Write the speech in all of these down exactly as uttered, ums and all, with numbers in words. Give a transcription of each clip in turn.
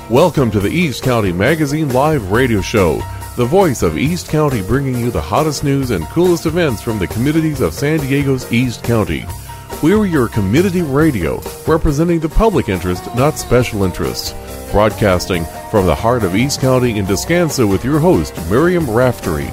Welcome to the East County Magazine Live Radio Show, the voice of East County, bringing you the hottest news and coolest events from the communities of San Diego's East County. We're your community radio, representing the public interest, not special interests. Broadcasting from the heart of East County in Descanso with your host, Miriam Raftery.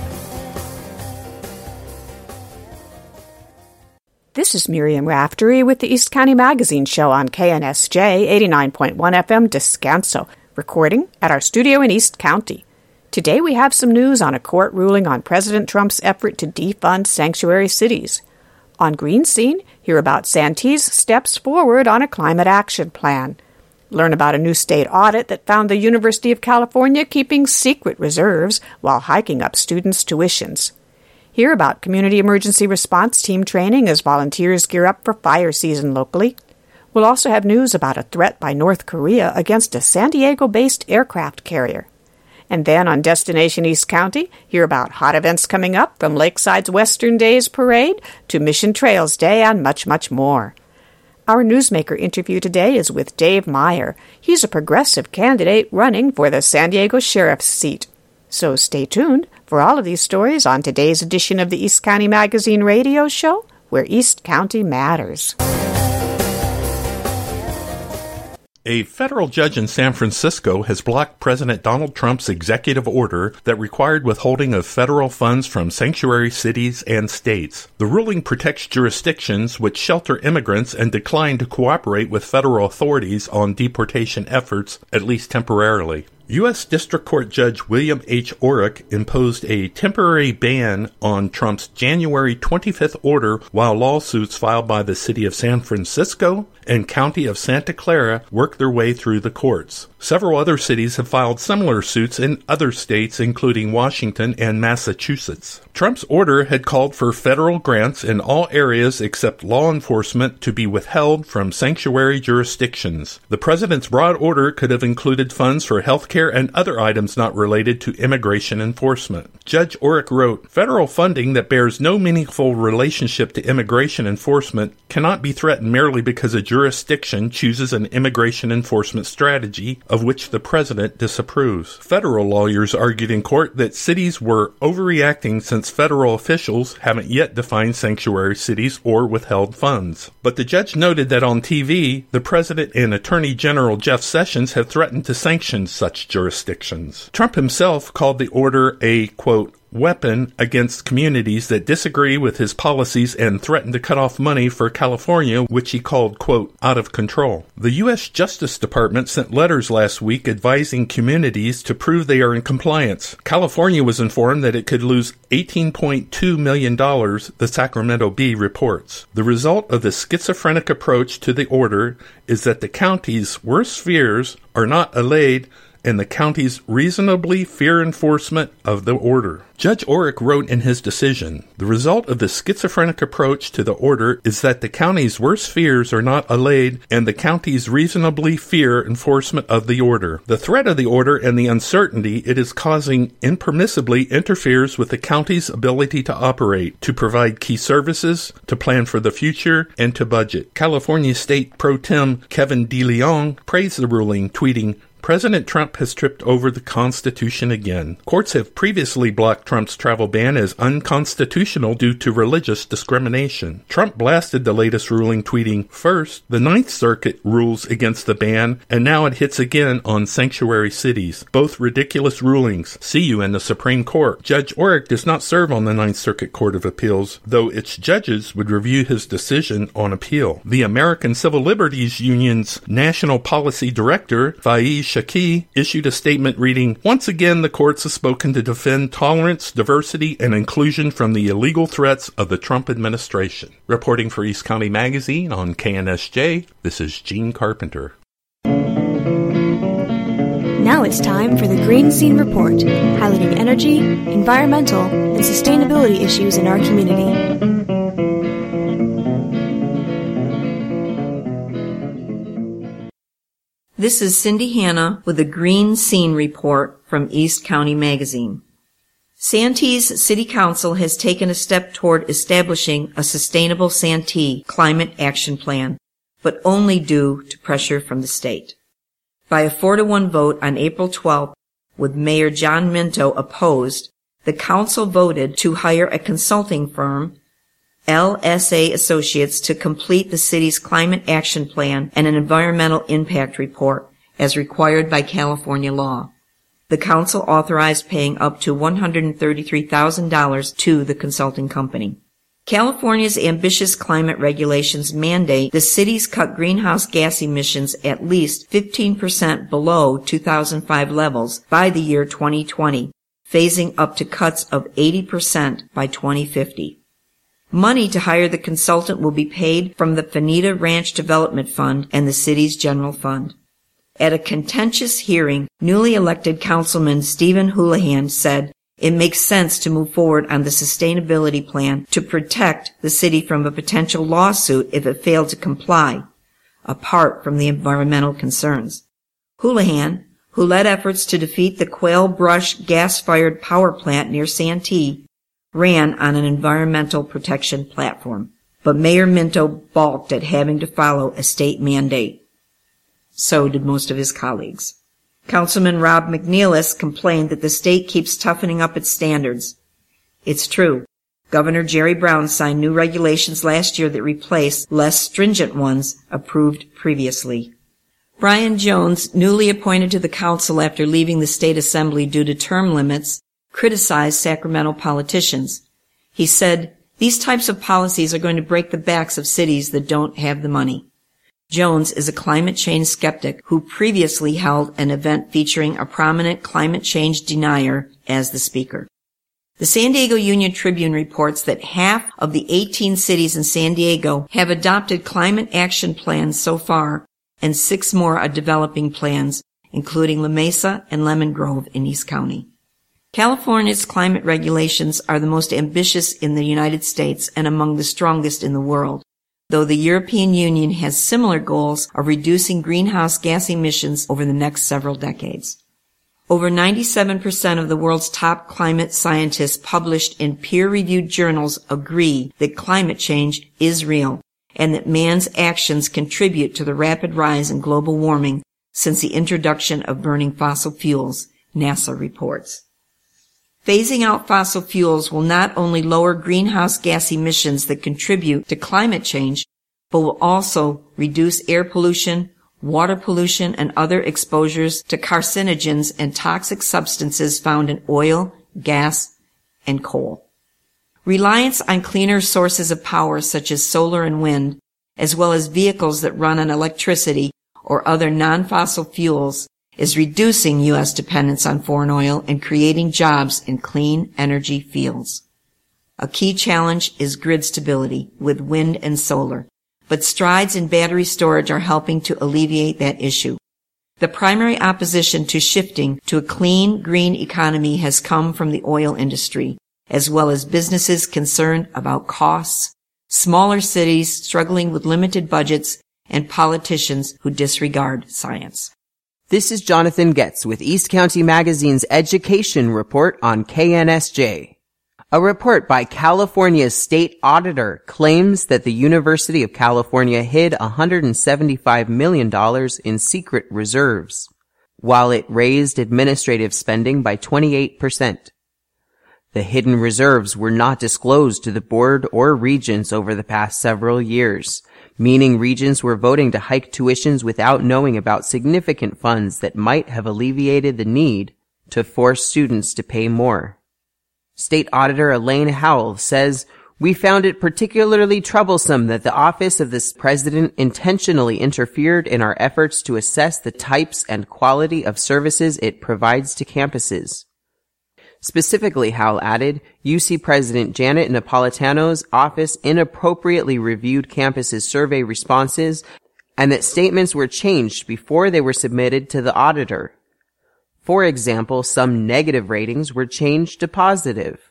This is Miriam Raftery with the East County Magazine Show on K N S J eighty-nine point one F M Descanso, recording at our studio in East County. Today we have some news on a court ruling on President Trump's effort to defund sanctuary cities. On Green Scene, hear about Santee's steps forward on a climate action plan. Learn about a new state audit that found the University of California keeping secret reserves while hiking up students' tuitions. Hear about community emergency response team training as volunteers gear up for fire season locally. We'll also have news about a threat by North Korea against a San Diego-based aircraft carrier. And then on Destination East County, hear about hot events coming up from Lakeside's Western Days Parade to Mission Trails Day and much, much more. Our newsmaker interview today is with Dave Meyer. He's a progressive candidate running for the San Diego Sheriff's seat. So stay tuned for all of these stories on today's edition of the East County Magazine Radio Show, where East County matters. A federal judge in San Francisco has blocked President Donald Trump's executive order that required withholding of federal funds from sanctuary cities and states. The ruling protects jurisdictions which shelter immigrants and decline to cooperate with federal authorities on deportation efforts, at least temporarily. U S District Court Judge William H. Orrick imposed a temporary ban on Trump's January twenty-fifth order while lawsuits filed by the City of San Francisco and County of Santa Clara work their way through the courts. Several other cities have filed similar suits in other states, including Washington and Massachusetts. Trump's order had called for federal grants in all areas except law enforcement to be withheld from sanctuary jurisdictions. The president's broad order could have included funds for health care and other items not related to immigration enforcement. Judge Orrick wrote, "Federal funding that bears no meaningful relationship to immigration enforcement cannot be threatened merely because a jurisdiction chooses an immigration enforcement strategy of which the president disapproves." Federal lawyers argued in court that cities were overreacting since federal officials haven't yet defined sanctuary cities or withheld funds. But the judge noted that on T V, the president and Attorney General Jeff Sessions have threatened to sanction such jurisdictions. Trump himself called the order a, quote, weapon against communities that disagree with his policies and threatened to cut off money for California, which he called, quote, out of control. The U S Justice Department sent letters last week advising communities to prove they are in compliance. California was informed that it could lose eighteen point two million dollars, the Sacramento Bee reports. The result of the schizophrenic approach to the order is that the county's worst fears are not allayed and the county's reasonably fear enforcement of the order. Judge Orrick wrote in his decision, "The result of the schizophrenic approach to the order is that the county's worst fears are not allayed and the county's reasonably fear enforcement of the order. The threat of the order and the uncertainty it is causing impermissibly interferes with the county's ability to operate, to provide key services, to plan for the future, and to budget." California State Pro Tem Kevin DeLeon praised the ruling, tweeting, "President Trump has tripped over the Constitution again." Courts have previously blocked Trump's travel ban as unconstitutional due to religious discrimination. Trump blasted the latest ruling, tweeting, "First, the Ninth Circuit rules against the ban, and now it hits again on sanctuary cities. Both ridiculous rulings. See you in the Supreme Court." Judge Orrick does not serve on the Ninth Circuit Court of Appeals, though its judges would review his decision on appeal. The American Civil Liberties Union's National Policy Director, Faiz Shaki, issued a statement reading, "Once again, the courts have spoken to defend tolerance, diversity, and inclusion from the illegal threats of the Trump administration." Reporting for East County Magazine on K N S J, this is Gene Carpenter. Now it's time for the Green Scene Report, highlighting energy, environmental, and sustainability issues in our community. This is Cindy Hanna with the Green Scene Report from East County Magazine. Santee's City Council has taken a step toward establishing a sustainable Santee climate action plan, but only due to pressure from the state. By a four to one vote on April twelfth, with Mayor John Minto opposed, the council voted to hire a consulting firm, L S A Associates, to complete the city's climate action plan and an environmental impact report as required by California law. The council authorized paying up to one hundred thirty-three thousand dollars to the consulting company. California's ambitious climate regulations mandate the cities cut greenhouse gas emissions at least fifteen percent below two thousand five levels by the year twenty twenty, phasing up to cuts of eighty percent by twenty fifty. Money to hire the consultant will be paid from the Fanita Ranch Development Fund and the city's general fund. At a contentious hearing, newly elected Councilman Stephen Houlihan said it makes sense to move forward on the sustainability plan to protect the city from a potential lawsuit if it failed to comply, apart from the environmental concerns. Houlihan, who led efforts to defeat the Quail Brush gas-fired power plant near Santee, ran on an environmental protection platform, but Mayor Minto balked at having to follow a state mandate. So did most of his colleagues. Councilman Rob McNeilis complained that the state keeps toughening up its standards. It's true. Governor Jerry Brown signed new regulations last year that replace less stringent ones approved previously. Brian Jones, newly appointed to the council after leaving the state assembly due to term limits, criticized Sacramento politicians. He said, "These types of policies are going to break the backs of cities that don't have the money." Jones is a climate change skeptic who previously held an event featuring a prominent climate change denier as the speaker. The San Diego Union Tribune reports that half of the eighteen cities in San Diego have adopted climate action plans so far, and six more are developing plans, including La Mesa and Lemon Grove in East County. California's climate regulations are the most ambitious in the United States and among the strongest in the world, though the European Union has similar goals of reducing greenhouse gas emissions over the next several decades. Over ninety-seven percent of the world's top climate scientists published in peer-reviewed journals agree that climate change is real and that man's actions contribute to the rapid rise in global warming since the introduction of burning fossil fuels, NASA reports. Phasing out fossil fuels will not only lower greenhouse gas emissions that contribute to climate change, but will also reduce air pollution, water pollution, and other exposures to carcinogens and toxic substances found in oil, gas, and coal. Reliance on cleaner sources of power such as solar and wind, as well as vehicles that run on electricity or other non-fossil fuels, is reducing U S dependence on foreign oil and creating jobs in clean energy fields. A key challenge is grid stability with wind and solar, but strides in battery storage are helping to alleviate that issue. The primary opposition to shifting to a clean, green economy has come from the oil industry, as well as businesses concerned about costs, smaller cities struggling with limited budgets, and politicians who disregard science. This is Jonathan Getz with East County Magazine's Education Report on K N S J. A report by California's state auditor claims that the University of California hid one hundred seventy-five million dollars in secret reserves, while it raised administrative spending by twenty-eight percent. The hidden reserves were not disclosed to the board or regents over the past several years, meaning regents were voting to hike tuitions without knowing about significant funds that might have alleviated the need to force students to pay more. State Auditor Elaine Howell says, "We found it particularly troublesome that the office of the president intentionally interfered in our efforts to assess the types and quality of services it provides to campuses." Specifically, Howell added, U C President Janet Napolitano's office inappropriately reviewed campuses' survey responses and that statements were changed before they were submitted to the auditor. For example, some negative ratings were changed to positive.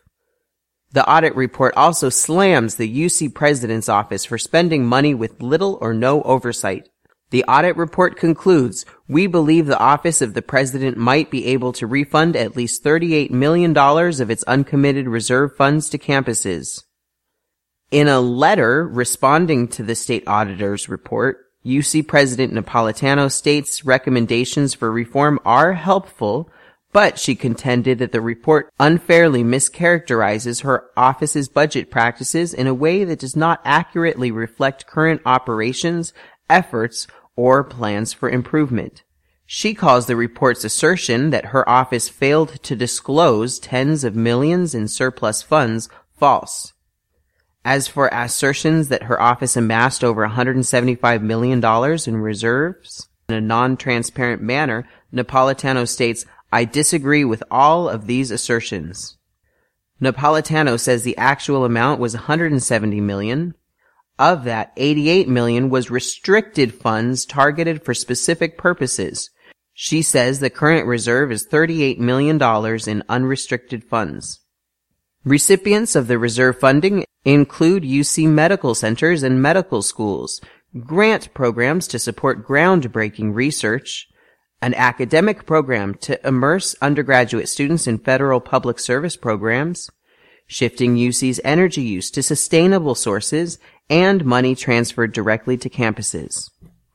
The audit report also slams the U C President's office for spending money with little or no oversight. The audit report concludes, "We believe the Office of the President might be able to refund at least thirty-eight million dollars of its uncommitted reserve funds to campuses." In a letter responding to the state auditor's report, U C President Napolitano states recommendations for reform are helpful, but she contended that the report unfairly mischaracterizes her office's budget practices in a way that does not accurately reflect current operations, efforts, or plans for improvement. She calls the report's assertion that her office failed to disclose tens of millions in surplus funds false. As for assertions that her office amassed over one hundred seventy-five million dollars in reserves in a non-transparent manner, Napolitano states, "I disagree with all of these assertions." Napolitano says the actual amount was one hundred seventy million dollars. Of that, eighty-eight million dollars was restricted funds targeted for specific purposes. She says the current reserve is thirty-eight million dollars in unrestricted funds. Recipients of the reserve funding include U C medical centers and medical schools, grant programs to support groundbreaking research, an academic program to immerse undergraduate students in federal public service programs, shifting U C's energy use to sustainable sources, and money transferred directly to campuses.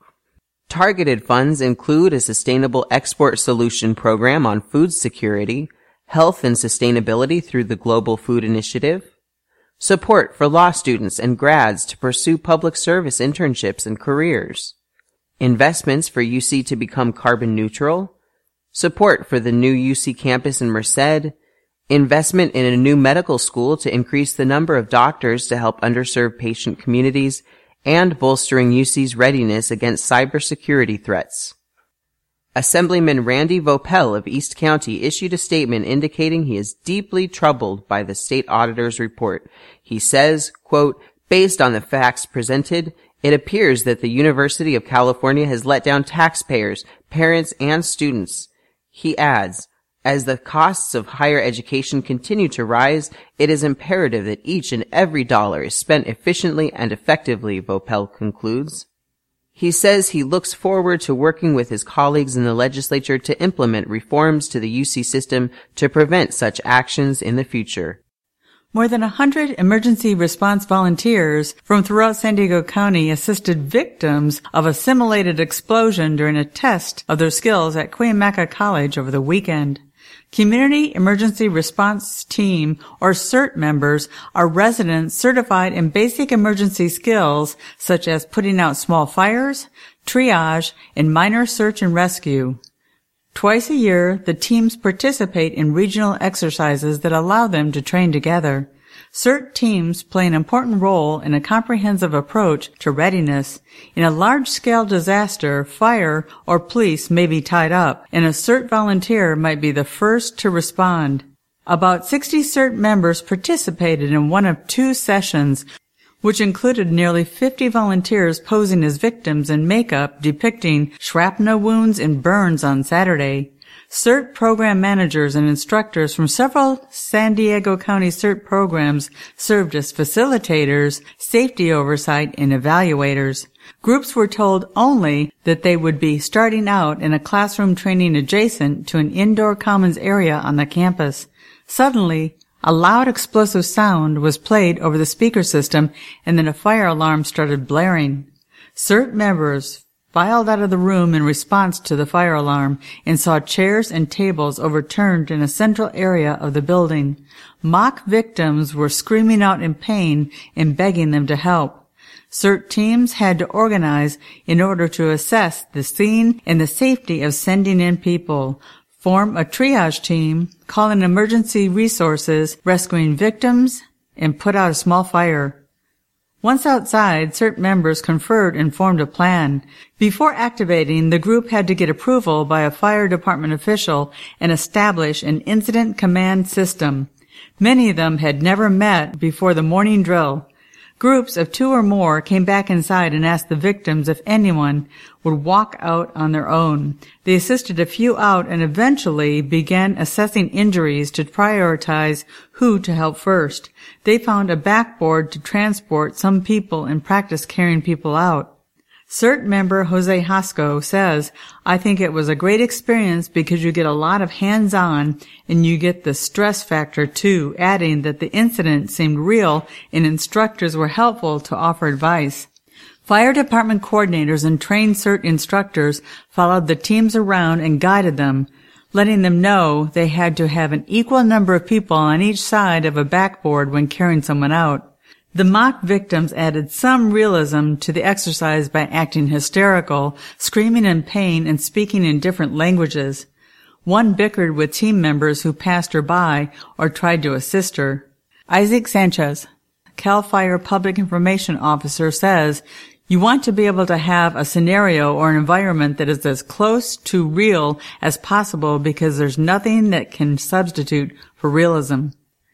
Targeted funds include a sustainable export solution program on food security, health and sustainability through the Global Food Initiative, support for law students and grads to pursue public service internships and careers, investments for U C to become carbon neutral, support for the new U C campus in Merced, investment in a new medical school to increase the number of doctors to help underserved patient communities, and bolstering U C's readiness against cybersecurity threats. Assemblyman Randy Vopel of East County issued a statement indicating he is deeply troubled by the state auditor's report. He says, quote, "Based on the facts presented, it appears that the University of California has let down taxpayers, parents, and students." He adds, "As the costs of higher education continue to rise, it is imperative that each and every dollar is spent efficiently and effectively," Vopel concludes. He says he looks forward to working with his colleagues in the legislature to implement reforms to the U C system to prevent such actions in the future. More than a hundred emergency response volunteers from throughout San Diego County assisted victims of a simulated explosion during a test of their skills at Cuyamaca College over the weekend. Community Emergency Response Team, or CERT members, are residents certified in basic emergency skills such as putting out small fires, triage, and minor search and rescue. Twice a year, the teams participate in regional exercises that allow them to train together. CERT teams play an important role in a comprehensive approach to readiness. In a large-scale disaster, fire or police may be tied up, and a CERT volunteer might be the first to respond. About sixty CERT members participated in one of two sessions, which included nearly fifty volunteers posing as victims in makeup depicting shrapnel wounds and burns on Saturday. CERT program managers and instructors from several San Diego County CERT programs served as facilitators, safety oversight, and evaluators. Groups were told only that they would be starting out in a classroom training adjacent to an indoor commons area on the campus. Suddenly, a loud explosive sound was played over the speaker system, and then a fire alarm started blaring. CERT members filed out of the room in response to the fire alarm and saw chairs and tables overturned in a central area of the building. Mock victims were screaming out in pain and begging them to help. CERT teams had to organize in order to assess the scene and the safety of sending in people, form a triage team, call in emergency resources, rescuing victims, and put out a small fire. Once outside, CERT members conferred and formed a plan. Before activating, the group had to get approval by a fire department official and establish an incident command system. Many of them had never met before the morning drill. Groups of two or more came back inside and asked the victims if anyone would walk out on their own. They assisted a few out and eventually began assessing injuries to prioritize who to help first. They found a backboard to transport some people and practice carrying people out. CERT member Jose Hasco says, "I think it was a great experience because you get a lot of hands-on and you get the stress factor too," adding that the incident seemed real and instructors were helpful to offer advice. Fire department coordinators and trained CERT instructors followed the teams around and guided them, letting them know they had to have an equal number of people on each side of a backboard when carrying someone out. The mock victims added some realism to the exercise by acting hysterical, screaming in pain, and speaking in different languages. One bickered with team members who passed her by or tried to assist her. Isaac Sanchez, CAL FIRE Public Information Officer, says, "You want to be able to have a scenario or an environment that is as close to real as possible because there's nothing that can substitute for realism."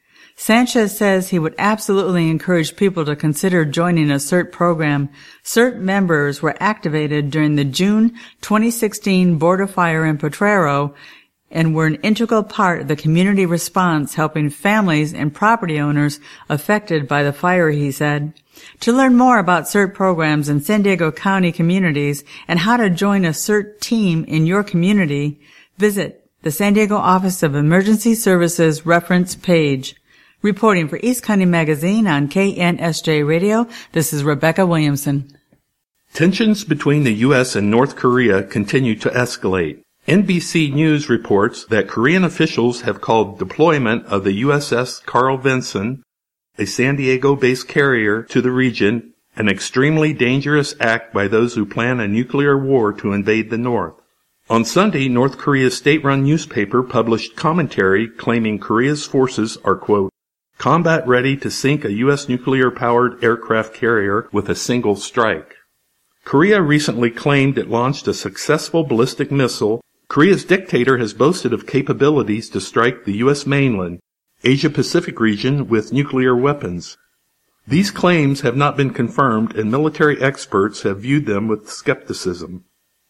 Sanchez says he would absolutely encourage people to consider joining a CERT program. CERT members were activated during the June twenty sixteen border fire in Potrero and were an integral part of the community response helping families and property owners affected by the fire, he said. To learn more about CERT programs in San Diego County communities and how to join a CERT team in your community, visit the San Diego Office of Emergency Services reference page. Reporting for East County Magazine on K N S J Radio, this is Rebecca Williamson. Tensions between the U S and North Korea continue to escalate. N B C News reports that Korean officials have called deployment of the U S S Carl Vinson, a San Diego-based carrier, to the region an extremely dangerous act by those who plan a nuclear war to invade the North. On Sunday, North Korea's state-run newspaper published commentary claiming Korea's forces are, quote, combat-ready to sink a U S nuclear-powered aircraft carrier with a single strike. Korea recently claimed it launched a successful ballistic missile. Korea's dictator has boasted of capabilities to strike the U S mainland, Asia-Pacific region with nuclear weapons. These claims have not been confirmed, and military experts have viewed them with skepticism.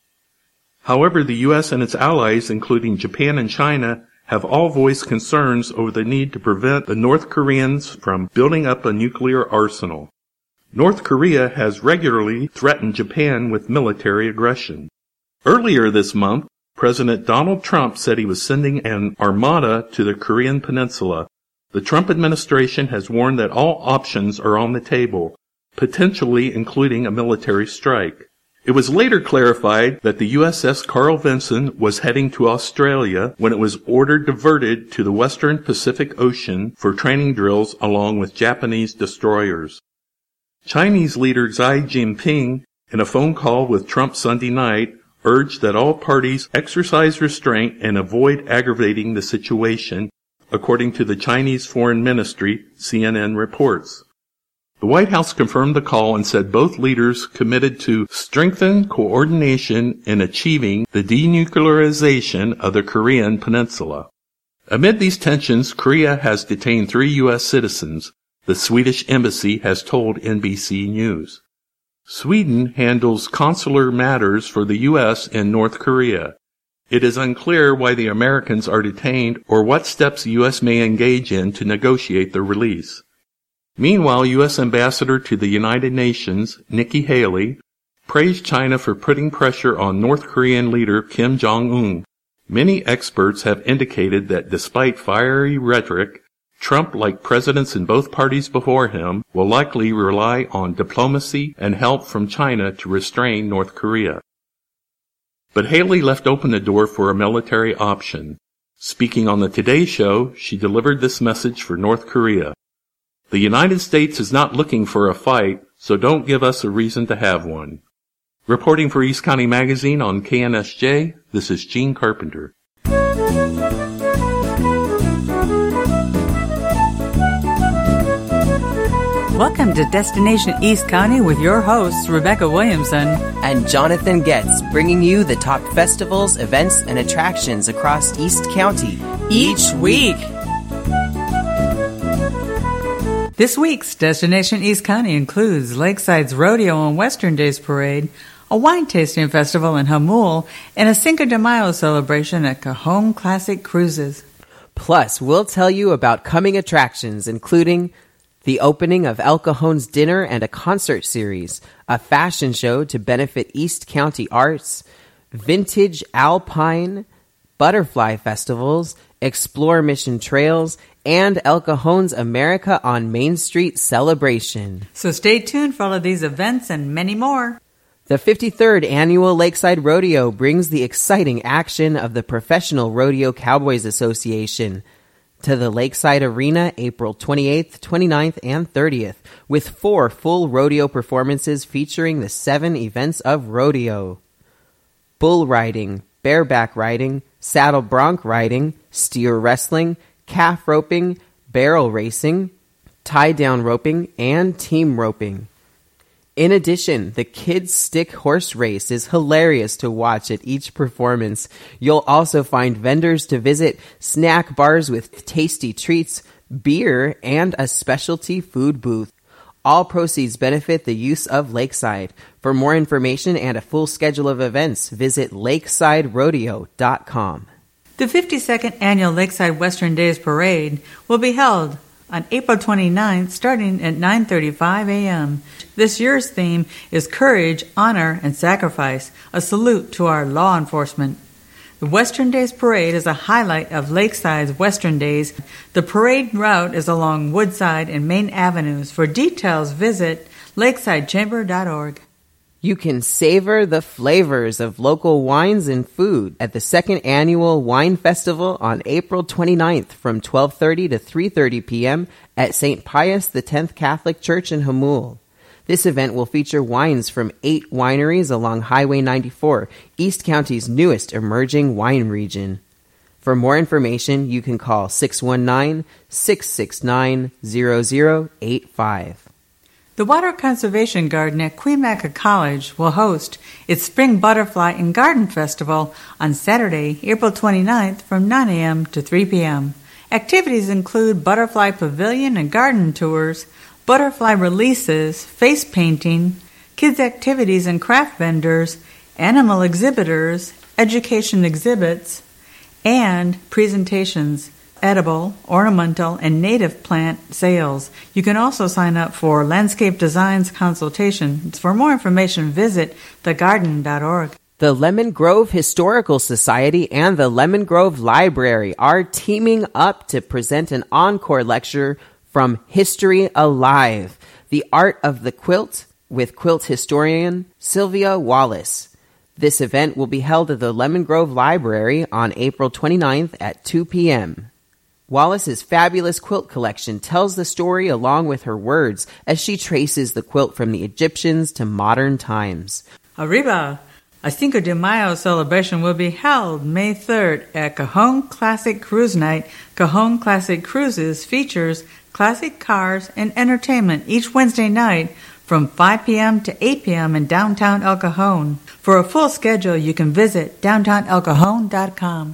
However, the U S and its allies, including Japan and China, have all voiced concerns over the need to prevent the North Koreans from building up a nuclear arsenal. North Korea has regularly threatened Japan with military aggression. Earlier this month, President Donald Trump said he was sending an armada to the Korean peninsula. The Trump administration has warned that all options are on the table, potentially including a military strike. It was later clarified that the U S S Carl Vinson was heading to Australia when it was ordered diverted to the western Pacific Ocean for training drills along with Japanese destroyers. Chinese leader Xi Jinping, in a phone call with Trump Sunday night, urged that all parties exercise restraint and avoid aggravating the situation, according to the Chinese Foreign Ministry, C N N reports. The White House confirmed the call and said both leaders committed to strengthen coordination in achieving the denuclearization of the Korean peninsula. Amid these tensions, Korea has detained three U S citizens, the Swedish embassy has told N B C News. Sweden handles consular matters for the U S in North Korea. It is unclear why the Americans are detained or what steps the U S may engage in to negotiate their release. Meanwhile, U S Ambassador to the United Nations, Nikki Haley, praised China for putting pressure on North Korean leader Kim Jong-un. Many experts have indicated that despite fiery rhetoric, Trump, like presidents in both parties before him, will likely rely on diplomacy and help from China to restrain North Korea. But Haley left open the door for a military option. Speaking on the Today Show, she delivered this message for North Korea. The United States is not looking for a fight, so don't give us a reason to have one. Reporting for East County Magazine on K N S J, this is Gene Carpenter. Welcome to Destination East County with your hosts, Rebecca Williamson and Jonathan Getz, bringing you the top festivals, events, and attractions across East County each week. This week's Destination East County includes Lakeside's Rodeo and Western Days Parade, a wine tasting festival in Hamul, and a Cinco de Mayo celebration at Cajon Classic Cruises. Plus, we'll tell you about coming attractions, including the opening of El Cajon's dinner and a concert series, a fashion show to benefit East County arts, vintage alpine butterfly festivals, explore Mission Trails, and El Cajon's America on Main Street celebration. So stay tuned for all of these events and many more. The fifty-third Annual Lakeside Rodeo brings the exciting action of the Professional Rodeo Cowboys Association to the Lakeside Arena April twenty-eighth, twenty-ninth, and thirtieth, with four full rodeo performances featuring the seven events of rodeo: bull riding, bareback riding, saddle bronc riding, steer wrestling, calf roping, barrel racing, tie-down roping, and team roping. In addition, the Kids Stick Horse Race is hilarious to watch at each performance. You'll also find vendors to visit, snack bars with tasty treats, beer, and a specialty food booth. All proceeds benefit the use of Lakeside. For more information and a full schedule of events, visit lakeside rodeo dot com. The fifty-second Annual Lakeside Western Days Parade will be held on April twenty-ninth, starting at nine thirty-five a.m. This year's theme is Courage, Honor, and Sacrifice, a salute to our law enforcement. The Western Days Parade is a highlight of Lakeside's Western Days. The parade route is along Woodside and Main Avenues. For details, visit lakeside chamber dot org. You can savor the flavors of local wines and food at the second annual Wine Festival on April twenty-ninth from twelve thirty to three thirty p.m. at Saint Pius X Catholic Church in Hamul. This event will feature wines from eight wineries along Highway ninety-four, East County's newest emerging wine region. For more information, you can call six one nine, six six nine, zero zero eight five. The Water Conservation Garden at Cuyamaca College will host its Spring Butterfly and Garden Festival on Saturday, April twenty-ninth from nine a.m. to three p.m. Activities include butterfly pavilion and garden tours, butterfly releases, face painting, kids' activities and craft vendors, animal exhibitors, education exhibits, and presentations. Edible, ornamental, and native plant sales. You can also sign up for landscape designs consultation. For more information, visit the garden dot org. The Lemon Grove Historical Society and the Lemon Grove Library are teaming up to present an encore lecture from History Alive, The Art of the Quilt, with quilt historian Sylvia Wallace. This event will be held at the Lemon Grove Library on April twenty-ninth at two p.m. Wallace's fabulous quilt collection tells the story along with her words as she traces the quilt from the Egyptians to modern times. Arriba! A Cinco de Mayo celebration will be held May third at Cajon Classic Cruise Night. Cajon Classic Cruises features classic cars and entertainment each Wednesday night from five p.m. to eight p.m. in downtown El Cajon. For a full schedule, you can visit downtown el cajon dot com.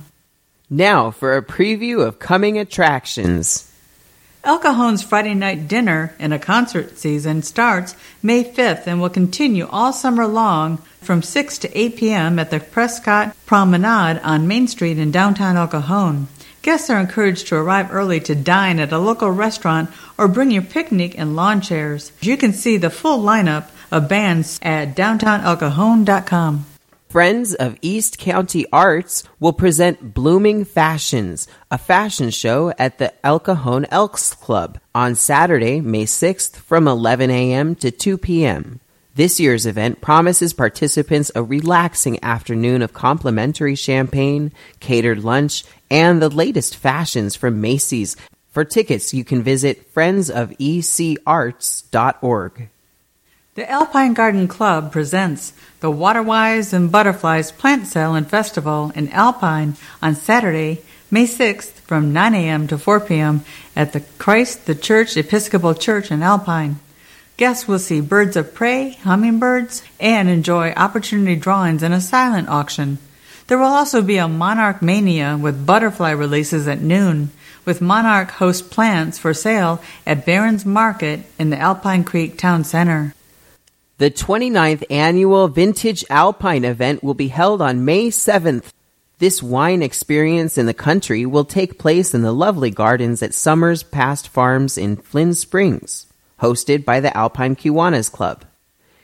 Now for a preview of coming attractions. El Cajon's Friday night dinner and a concert season starts May fifth and will continue all summer long from six to eight p.m. at the Prescott Promenade on Main Street in downtown El Cajon. Guests are encouraged to arrive early to dine at a local restaurant or bring your picnic and lawn chairs. You can see the full lineup of bands at downtown el cajon dot com. Friends of East County Arts will present Blooming Fashions, a fashion show at the El Cajon Elks Club on Saturday, May sixth from eleven a.m. to two p.m. This year's event promises participants a relaxing afternoon of complimentary champagne, catered lunch, and the latest fashions from Macy's. For tickets, you can visit friends of e c arts dot org. The Alpine Garden Club presents the Waterwise and Butterflies Plant Sale and Festival in Alpine on Saturday, May sixth from nine a.m. to four p.m. at the Christ the Church Episcopal Church in Alpine. Guests will see birds of prey, hummingbirds, and enjoy opportunity drawings and a silent auction. There will also be a Monarch Mania with butterfly releases at noon, with Monarch host plants for sale at Barron's Market in the Alpine Creek Town Center. The twenty-ninth Annual Vintage Alpine event will be held on May seventh. This wine experience in the country will take place in the lovely gardens at Summers Past Farms in Flynn Springs, hosted by the Alpine Kiwanis Club.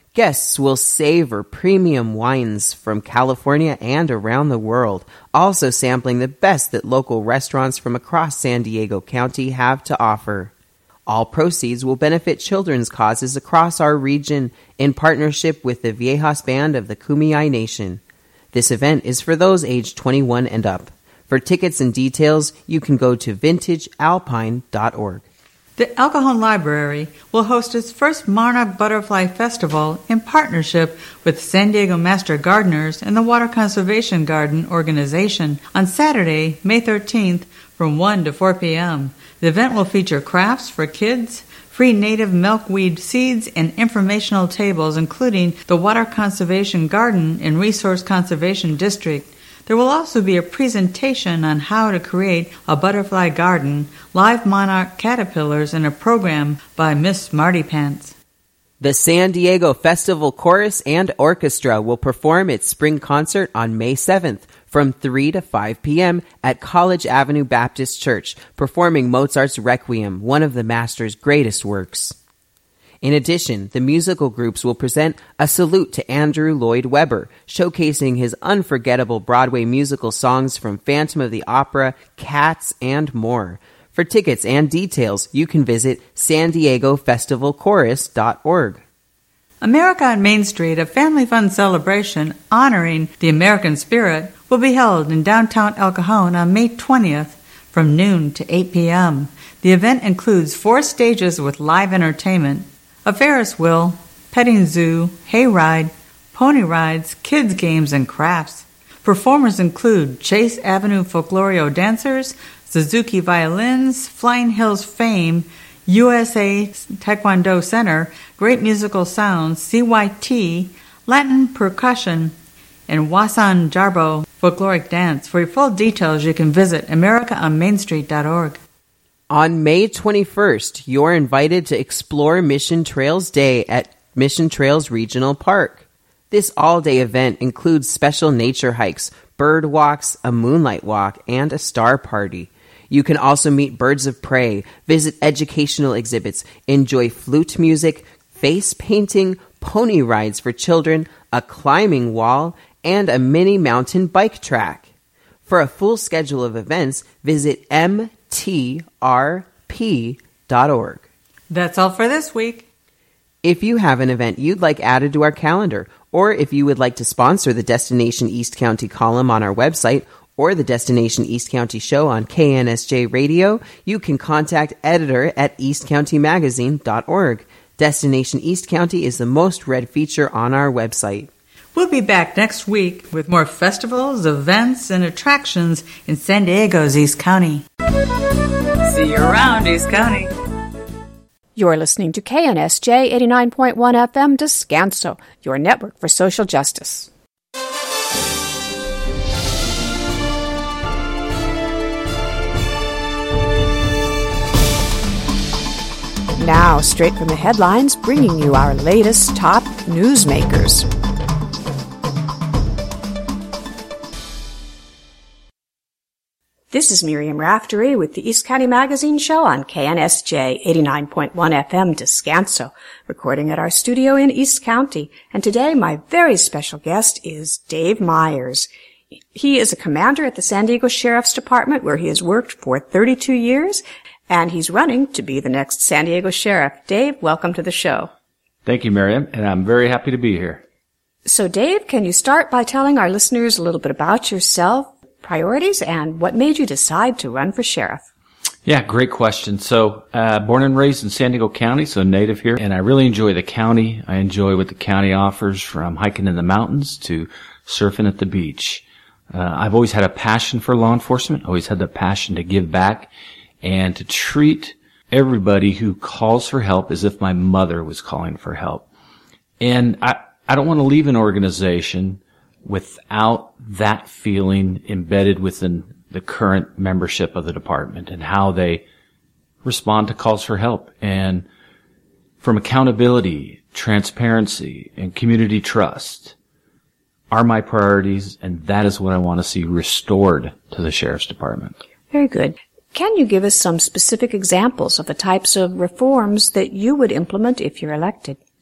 Guests will savor premium wines from California and around the world, also sampling the best that local restaurants from across San Diego County have to offer. All proceeds will benefit children's causes across our region in partnership with the Viejas Band of the Kumeyaay Nation. This event is for those aged twenty-one and up. For tickets and details, you can go to vintage alpine dot org. The El Cajon Library will host its first Monarch Butterfly Festival in partnership with San Diego Master Gardeners and the Water Conservation Garden Organization on Saturday, May thirteenth from one to four p.m. The event will feature crafts for kids, free native milkweed seeds, and informational tables, including the Water Conservation Garden and Resource Conservation District. There will also be a presentation on how to create a butterfly garden, live monarch caterpillars, and a program by Miss Marty Pants. The San Diego Festival Chorus and Orchestra will perform its spring concert on May seventh from three to five p.m. at College Avenue Baptist Church, performing Mozart's Requiem, one of the master's greatest works. In addition, the musical groups will present a salute to Andrew Lloyd Webber, showcasing his unforgettable Broadway musical songs from Phantom of the Opera, Cats, and more. For tickets and details, you can visit san diego festival chorus dot org. America on Main Street, a family fun celebration honoring the American spirit, will be held in downtown El Cajon on May twentieth from noon to eight p.m. The event includes four stages with live entertainment, a Ferris wheel, petting zoo, hayride, pony rides, kids games, and crafts. Performers include Chase Avenue Folklorio dancers, Suzuki violins, Flying Hills fame, U S A Taekwondo Center, Great Musical Sounds, C Y T, Latin percussion, and Wasan Jarbo folkloric dance. For full details, you can visit america on main street dot org. On May twenty-first, you're invited to explore Mission Trails Day at Mission Trails Regional Park. This all-day event includes special nature hikes, bird walks, a moonlight walk, and a star party. You can also meet birds of prey, visit educational exhibits, enjoy flute music, face painting, pony rides for children, a climbing wall, and a mini mountain bike track. For a full schedule of events, visit m t r p dot org. That's all for this week. If you have an event you'd like added to our calendar, or if you would like to sponsor the Destination East County column on our website or the Destination East County show on K N S J Radio, you can contact editor at east county magazine dot org. Destination East County is the most read feature on our website. We'll be back next week with more festivals, events, and attractions in San Diego's East County. See you around, East County. You're listening to K N S J eighty-nine point one F M Descanso, your network for social justice. Now, straight from the headlines, bringing you our latest top newsmakers. This is Miriam Raftery with the East County Magazine Show on K N S J eighty-nine point one F M Descanso, recording at our studio in East County. And today, my very special guest is Dave Myers. He is a commander at the San Diego Sheriff's Department, where he has worked for thirty-two years, and he's running to be the next San Diego Sheriff. Dave, welcome to the show. Thank you, Miriam, and I'm very happy to be here. So, Dave, can you start by telling our listeners a little bit about yourself, priorities, and what made you decide to run for sheriff? Yeah, great question. So, uh, born and raised in San Diego County, so native here, and I really enjoy the county. I enjoy what the county offers, from hiking in the mountains to surfing at the beach. Uh, I've always had a passion for law enforcement, always had the passion to give back and to treat everybody who calls for help as if my mother was calling for help. And I, I don't want to leave an organization without that feeling embedded within the current membership of the department and how they respond to calls for help. And from accountability, transparency, and community trust are my priorities, and that is what I want to see restored to the Sheriff's Department. Very good. Can you give us some specific examples of the types of reforms that you would implement if you're elected?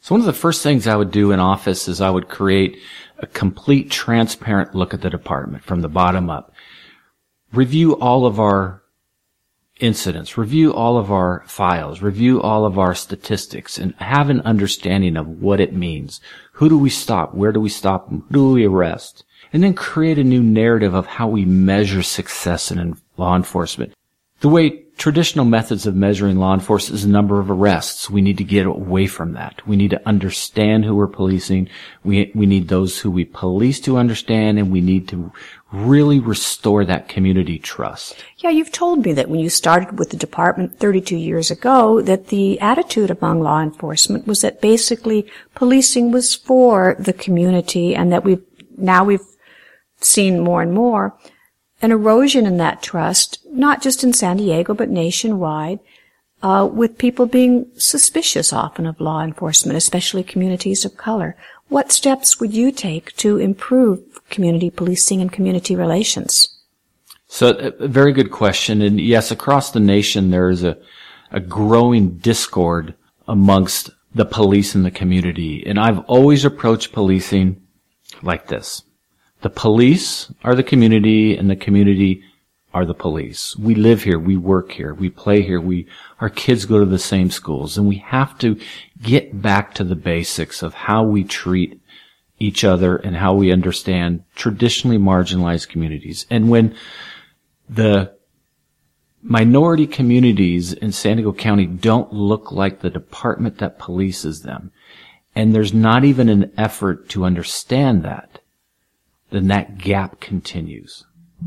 So one of the first things I would do in office is I would create a complete transparent look at the department from the bottom up. Review all of our incidents, review all of our files, review all of our statistics, and have an understanding of what it means. Who do we stop? Where do we stop them? Who do we arrest? And then create a new narrative of how we measure success in law enforcement. The way traditional methods of measuring law enforcement is the number of arrests. We need to get away from that. We need to understand who we're policing. We, we need those who we police to understand, and we need to really restore that community trust. Yeah, you've told me that when you started with the department thirty-two years ago, that the attitude among law enforcement was that basically policing was for the community, and that we've, now we've seen more and more an erosion in that trust, not just in San Diego, but nationwide, uh, with people being suspicious often of law enforcement, especially communities of color. What steps would you take to improve community policing and community relations? So, a very good question. And yes, across the nation, there is a, a growing discord amongst the police and the community. And I've always approached policing like this. The police are the community, and the community are the police. We live here, we work here, we play here, we, our kids go to the same schools, and we have to get back to the basics of how we treat each other and how we understand traditionally marginalized communities. And when the minority communities in San Diego County don't look like the department that polices them, and there's not even an effort to understand that, then that gap continues.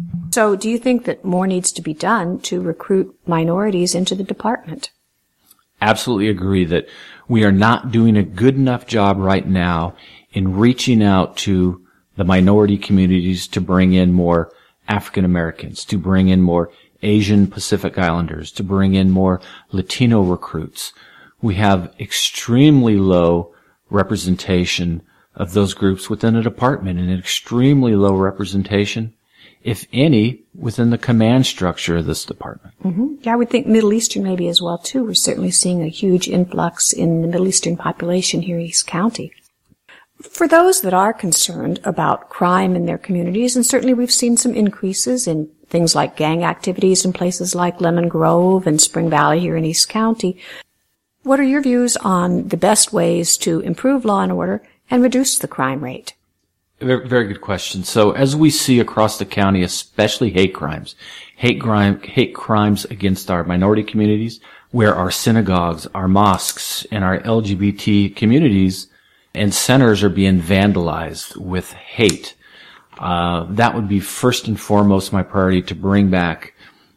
So do you think that more needs to be done to recruit minorities into the department? Absolutely agree that we are not doing a good enough job right now in reaching out to the minority communities to bring in more African Americans, to bring in more Asian Pacific Islanders, to bring in more Latino recruits. We have extremely low representation of those groups within a department, and an extremely low representation, if any, within the command structure of this department. Mm-hmm. Yeah, I would think Middle Eastern maybe as well, too. We're certainly seeing a huge influx in the Middle Eastern population here in East County. For those that are concerned about crime in their communities, and certainly we've seen some increases in things like gang activities in places like Lemon Grove and Spring Valley here in East County, what are your views on the best ways to improve law and order and reduce the crime rate? Very, very good question. So as we see across the county, especially hate crimes, hate crime, hate crimes against our minority communities, where our synagogues, our mosques, and our L G B T communities and centers are being vandalized with hate, uh, that would be first and foremost my priority, to bring back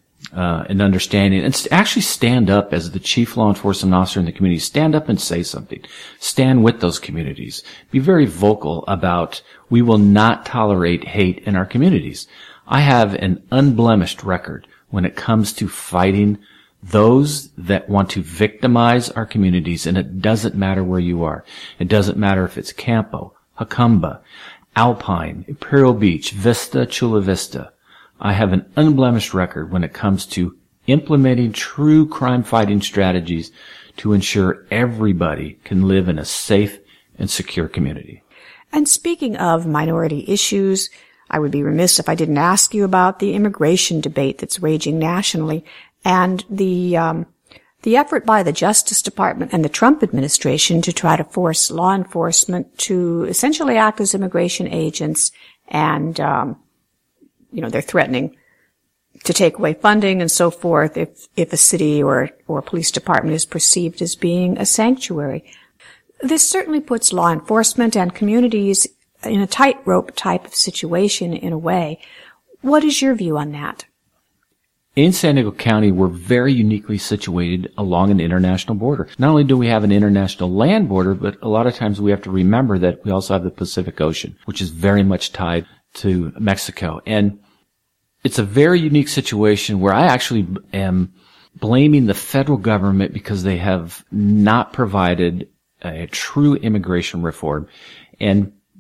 Uh, an understanding, and actually stand up as the chief law enforcement officer in the community. Stand up and say something. Stand with those communities. Be very vocal about, we will not tolerate hate in our communities. I have an unblemished record when it comes to fighting those that want to victimize our communities, and it doesn't matter where you are. It doesn't matter if it's Campo, Jacumba, Alpine, Imperial Beach, Vista, Chula Vista. I have an unblemished record when it comes to implementing true crime-fighting strategies to ensure everybody can live in a safe and secure community. And speaking of minority issues, I would be remiss if I didn't ask you about the immigration debate that's raging nationally, and the um, the effort by the Justice Department and the Trump administration to try to force law enforcement to essentially act as immigration agents, and um, you know, they're threatening to take away funding and so forth if, if a city or, or police department is perceived as being a sanctuary. This certainly puts law enforcement and communities in a tightrope type of situation in a way. What is your view on that? In San Diego County, we're very uniquely situated along an international border. Not only do we have an international land border, but a lot of times we have to remember that we also have the Pacific Ocean, which is very much tied to Mexico. And it's a very unique situation where I actually am blaming the federal government because they have not provided a true immigration reform. And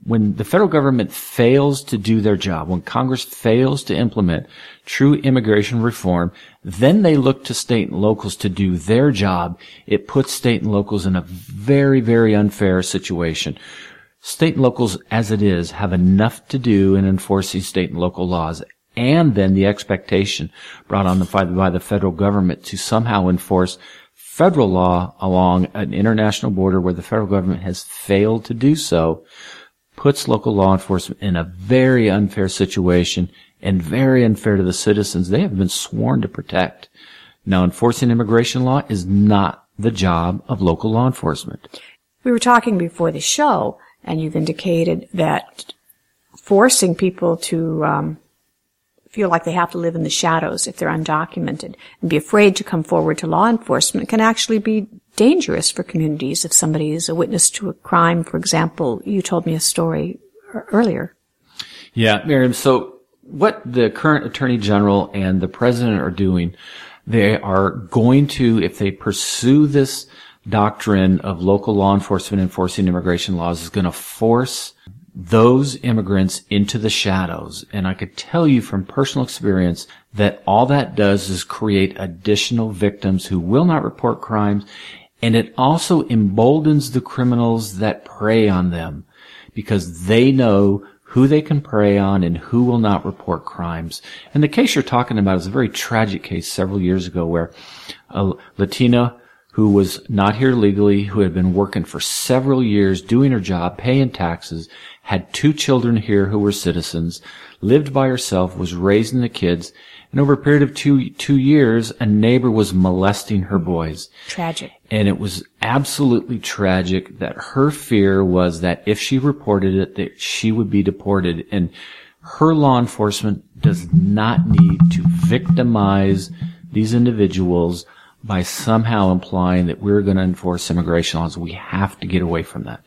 when the federal government fails to do their job, when Congress fails to implement true immigration reform, then they look to state and locals to do their job. It puts state and locals in a very, very unfair situation. State and locals, as it is, have enough to do in enforcing state and local laws, and then the expectation brought on by the federal government to somehow enforce federal law along an international border where the federal government has failed to do so, puts local law enforcement in a very unfair situation and very unfair to the citizens they have been sworn to protect. Now, enforcing immigration law is not the job of local law enforcement. We were talking before the show, and you've indicated that forcing people to um, feel like they have to live in the shadows if they're undocumented and be afraid to come forward to law enforcement can actually be dangerous for communities if somebody is a witness to a crime. For example, you told me a story earlier. Yeah, Miriam, so what the current Attorney General and the President are doing, they are going to, if they pursue this doctrine of local law enforcement enforcing immigration laws, is going to force those immigrants into the shadows. And I could tell you from personal experience that all that does is create additional victims who will not report crimes, and it also emboldens the criminals that prey on them because they know who they can prey on and who will not report crimes. And the case you're talking about is a very tragic case several years ago where a Latina who was not here legally, who had been working for several years, doing her job, paying taxes, had two children here who were citizens, lived by herself, was raising the kids, and over a period of two two years, a neighbor was molesting her boys. Tragic. And it was absolutely tragic that her fear was that if she reported it, that she would be deported. And her law enforcement does not need to victimize these individuals by somehow implying that we're going to enforce immigration laws. We have to get away from that.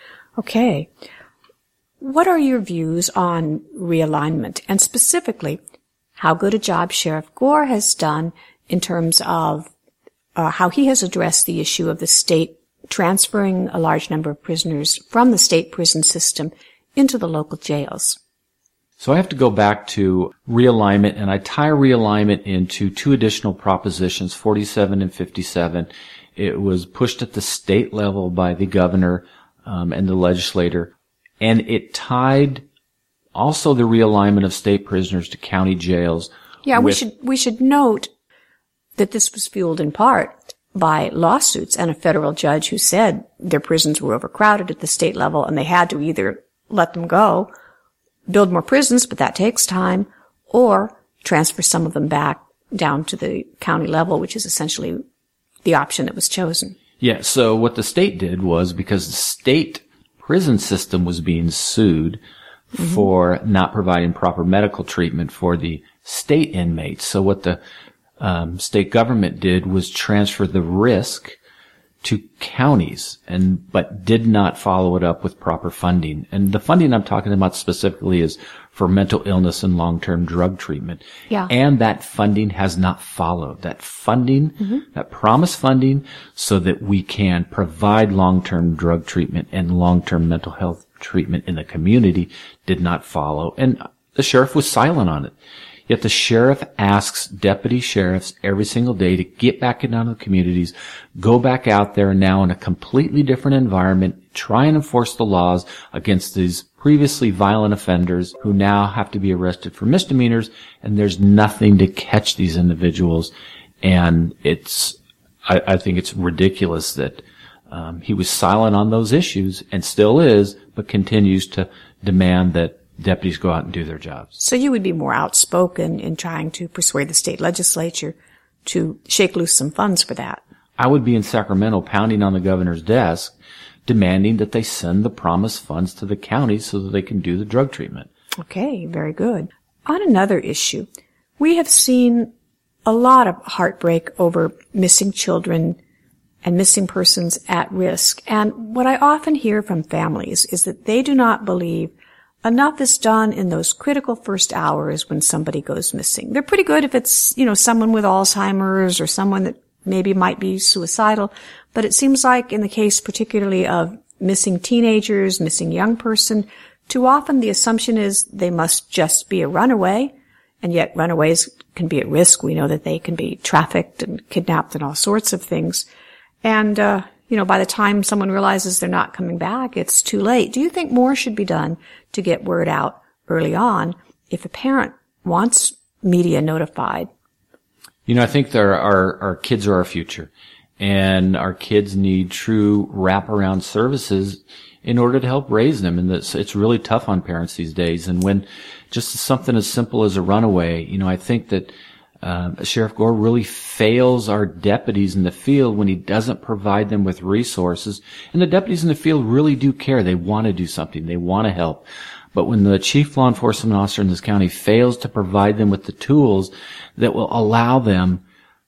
Okay. What are your views on realignment, and specifically how good a job Sheriff Gore has done in terms of uh, how he has addressed the issue of the state transferring a large number of prisoners from the state prison system into the local jails? So I have to go back to realignment, and I tie realignment into two additional propositions, forty-seven and fifty-seven. It was pushed at the state level by the governor um, and the legislator, and it tied also the realignment of state prisoners to county jails. Yeah, we should we should note that this was fueled in part by lawsuits and a federal judge who said their prisons were overcrowded at the state level and they had to either let them go, build more prisons, but that takes time, or transfer some of them back down to the county level, which is essentially the option that was chosen. Yeah, so what the state did was, because the state prison system was being sued mm-hmm. for not providing proper medical treatment for the state inmates. So what the um, state government did was transfer the risk to counties, and but did not follow it up with proper funding. And the funding I'm talking about specifically is for mental illness and long-term drug treatment. Yeah. And that funding has not followed. That funding, mm-hmm. that promised funding, so that we can provide long-term drug treatment and long-term mental health treatment in the community, did not follow. And the sheriff was silent on it. Yet the sheriff asks deputy sheriffs every single day to get back into the communities, go back out there now in a completely different environment, try and enforce the laws against these previously violent offenders who now have to be arrested for misdemeanors, and there's nothing to catch these individuals. And it's, I, I think it's ridiculous that um, he was silent on those issues and still is, but continues to demand that deputies go out and do their jobs. So you would be more outspoken in trying to persuade the state legislature to shake loose some funds for that. I would be in Sacramento pounding on the governor's desk, demanding that they send the promised funds to the counties so that they can do the drug treatment. Okay, very good. On another issue, we have seen a lot of heartbreak over missing children and missing persons at risk. And what I often hear from families is that they do not believe enough is done in those critical first hours when somebody goes missing. They're pretty good if it's, you know, someone with Alzheimer's or someone that maybe might be suicidal. But it seems like in the case particularly of missing teenagers, missing young person, too often the assumption is they must just be a runaway, and yet runaways can be at risk. We know that they can be trafficked and kidnapped and all sorts of things. And, uh, you know, by the time someone realizes they're not coming back, it's too late. Do you think more should be done to get word out early on if a parent wants media notified? You know, I think there are, our kids are our future, and our kids need true wraparound services in order to help raise them. And it's, it's really tough on parents these days. And when just something as simple as a runaway, you know, I think that uh, Sheriff Gore really fails our deputies in the field when he doesn't provide them with resources. And the deputies in the field really do care. They want to do something. They want to help. But when the chief law enforcement officer in this county fails to provide them with the tools that will allow them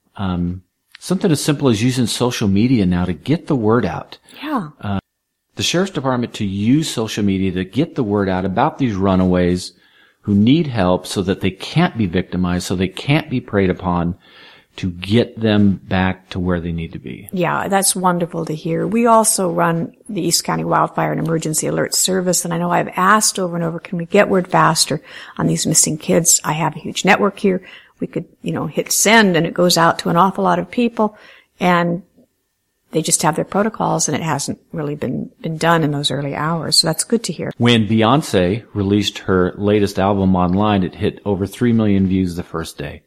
um something as simple as using social media now to get the word out. Yeah. Uh, the sheriff's department to use social media to get the word out about these runaways who need help so that they can't be victimized, so they can't be preyed upon, to get them back to where they need to be. Yeah, that's wonderful to hear. We also run the East County Wildfire and Emergency Alert Service, and I know I've asked over and over, can we get word faster on these missing kids? I have a huge network here. We could, you know, hit send and it goes out to an awful lot of people, and they just have their protocols, and it hasn't really been, been done in those early hours. So that's good to hear. When Beyonce released her latest album online, it hit over three million views the first day.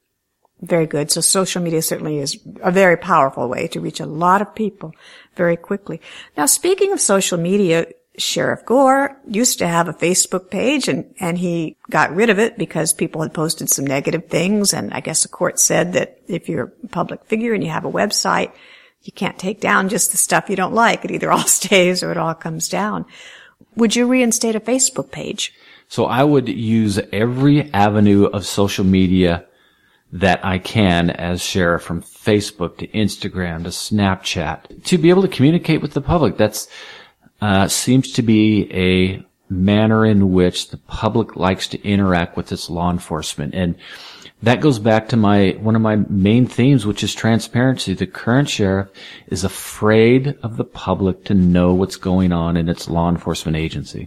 Very good. So social media certainly is a very powerful way to reach a lot of people very quickly. Now, speaking of social media, Sheriff Gore used to have a Facebook page, and, and he got rid of it because people had posted some negative things. And I guess the court said that if you're a public figure and you have a website, you can't take down just the stuff you don't like. It either all stays or it all comes down. Would you reinstate a Facebook page? So I would use every avenue of social media that I can as sheriff, from Facebook to Instagram to Snapchat, to be able to communicate with the public. That's uh seems to be a manner in which the public likes to interact with its law enforcement. And that goes back to my one of my main themes, which is transparency. The current sheriff is afraid of the public to know what's going on in its law enforcement agency.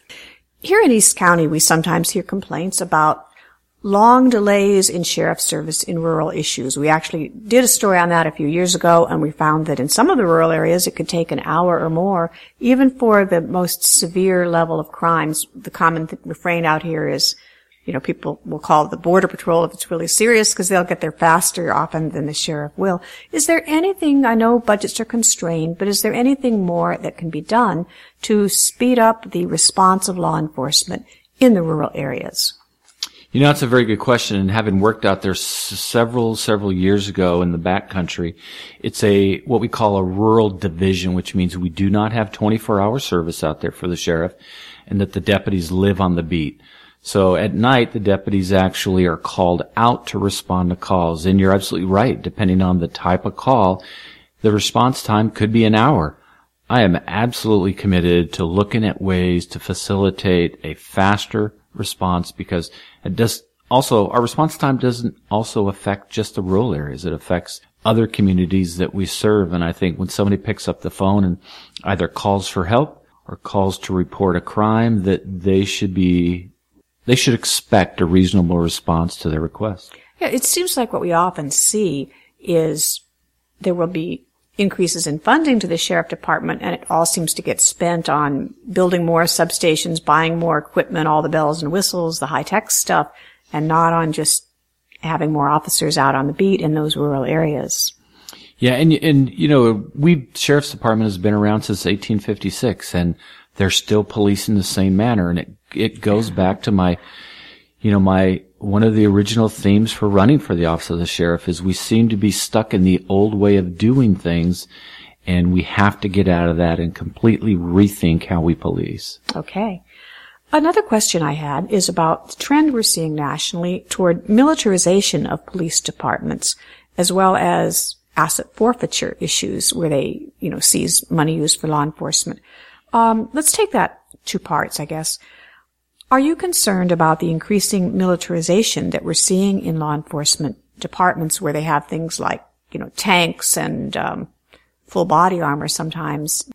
Here in East County, we sometimes hear complaints about long delays in sheriff service in rural issues. We actually did a story on that a few years ago, and we found that in some of the rural areas, it could take an hour or more, even for the most severe level of crimes. The common th- refrain out here is, you know, people will call the Border Patrol if it's really serious, because they'll get there faster often than the sheriff will. Is there anything, I know budgets are constrained, but is there anything more that can be done to speed up the response of law enforcement in the rural areas? You know, that's a very good question. And having worked out there s- several, several years ago in the backcountry, it's a, what we call a rural division, which means we do not have twenty-four hour service out there for the sheriff, and that the deputies live on the beat. So at night, the deputies actually are called out to respond to calls. And you're absolutely right. Depending on the type of call, the response time could be an hour. I am absolutely committed to looking at ways to facilitate a faster response, because it does also, our response time doesn't also affect just the rural areas. It affects other communities that we serve. And I think when somebody picks up the phone and either calls for help or calls to report a crime, that they should be, they should expect a reasonable response to their request. Yeah, it seems like what we often see is there will be increases in funding to the sheriff department, and it all seems to get spent on building more substations, buying more equipment, all the bells and whistles, the high-tech stuff, and not on just having more officers out on the beat in those rural areas. Yeah, and, and you know, we, Sheriff's Department has been around since eighteen fifty-six, and they're still policing the same manner, and it, it goes back to my, you know, my, one of the original themes for running for the office of the sheriff is we seem to be stuck in the old way of doing things, and we have to get out of that and completely rethink how we police. Okay. Another question I had is about the trend we're seeing nationally toward militarization of police departments, as well as asset forfeiture issues where they, you know, seize money used for law enforcement. Um, let's take that two parts, I guess. Are you concerned about the increasing militarization that we're seeing in law enforcement departments, where they have things like, you know, tanks and um, full body armor sometimes?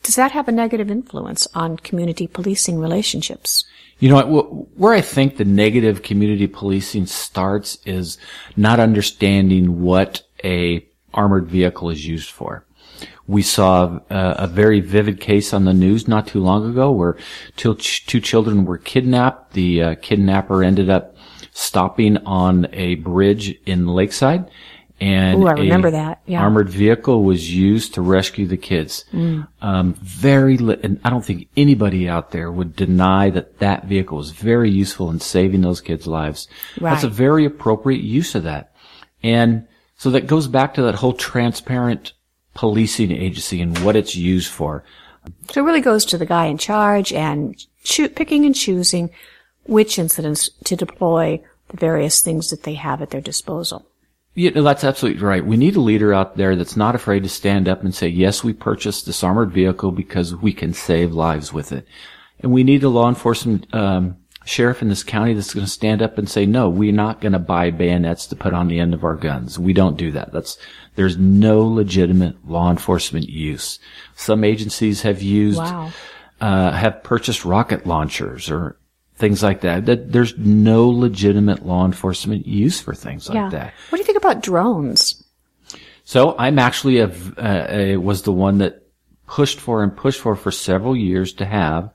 Does that have a negative influence on community policing relationships? You know, where I think the negative community policing starts is not understanding what a armored vehicle is used for. We saw a, a very vivid case on the news not too long ago where two, two children were kidnapped. The uh, kidnapper ended up stopping on a bridge in Lakeside. And Ooh, I remember a that. Yeah. armored vehicle was used to rescue the kids. Mm. Um, very, li- and I don't think anybody out there would deny that that vehicle was very useful in saving those kids' lives. Right. That's a very appropriate use of that. And so that goes back to that whole transparent policing agency and what it's used for. So it really goes to the guy in charge and choo- picking and choosing which incidents to deploy the various things that they have at their disposal. Yeah, that's absolutely right. We need a leader out there that's not afraid to stand up and say, yes, we purchased this armored vehicle because we can save lives with it. And we need a law enforcement um, sheriff in this county that's going to stand up and say, no, we're not going to buy bayonets to put on the end of our guns. We don't do that. That's There's no legitimate law enforcement use. Some agencies have used, wow. uh, have purchased rocket launchers or things like that. That there's no legitimate law enforcement use for things like yeah. that. What do you think about drones? So I'm actually a, uh, a, was the one that pushed for and pushed for for several years to have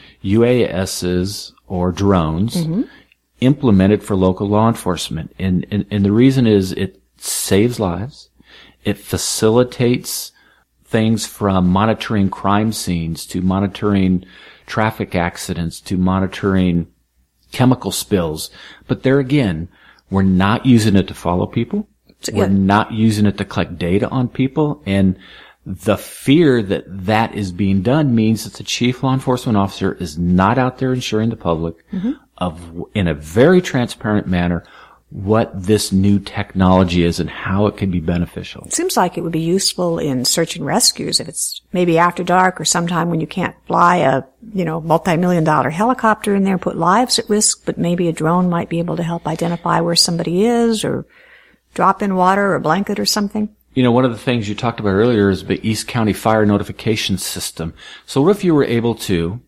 U A Ss or drones mm-hmm. implemented for local law enforcement. And, and, and the reason is it saves lives. It facilitates things from monitoring crime scenes to monitoring traffic accidents to monitoring chemical spills. But there again, we're not using it to follow people. So, we're yeah. not using it to collect data on people. And the fear that that is being done means that the chief law enforcement officer is not out there ensuring the public mm-hmm. of, in a very transparent manner, what this new technology is and how it can be beneficial. It seems like it would be useful in search and rescues if it's maybe after dark or sometime when you can't fly a, you know, multi-million dollar helicopter in there, put lives at risk, but maybe a drone might be able to help identify where somebody is or drop in water or a blanket or something. You know, one of the things you talked about earlier is the East County Fire Notification System. So what if you were able to